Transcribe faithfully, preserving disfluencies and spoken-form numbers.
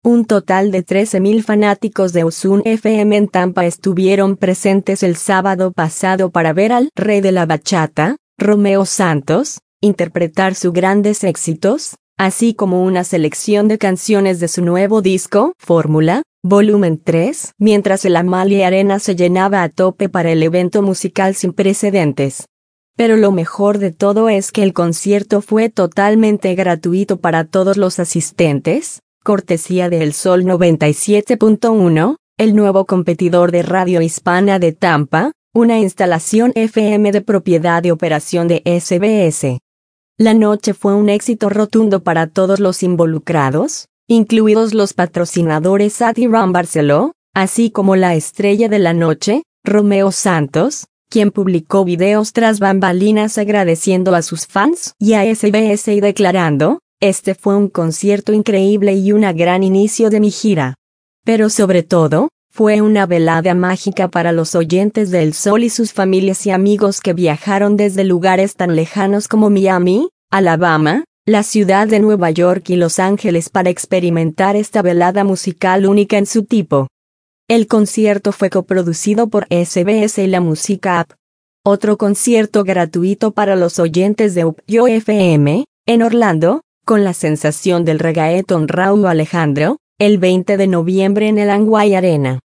Un total de trece mil fanáticos de Uzun F M en Tampa estuvieron presentes el sábado pasado para ver al rey de la bachata, Romeo Santos, interpretar sus grandes éxitos, así como una selección de canciones de su nuevo disco, Fórmula, Volumen tres, mientras el Amalie Arena se llenaba a tope para el evento musical sin precedentes. Pero lo mejor de todo es que el concierto fue totalmente gratuito para todos los asistentes, cortesía de El Sol noventa y siete punto uno, el nuevo competidor de radio hispana de Tampa, una instalación F M de propiedad y operación de S B S. La noche fue un éxito rotundo para todos los involucrados, incluidos los patrocinadores A T y Ram Barceló, así como la estrella de la noche, Romeo Santos, quien publicó videos tras bambalinas agradeciendo a sus fans y a S B S y declarando: "Este fue un concierto increíble y un gran inicio de mi gira. Pero sobre todo, fue una velada mágica para los oyentes de El Sol y sus familias y amigos que viajaron desde lugares tan lejanos como Miami, Alabama, la ciudad de Nueva York y Los Ángeles para experimentar esta velada musical única en su tipo". El concierto fue coproducido por S B S y la Música App. Otro concierto gratuito para los oyentes de U P Yo F M, en Orlando, con la sensación del reggaetón Rauw Alejandro, el veinte de noviembre en el Amway Arena.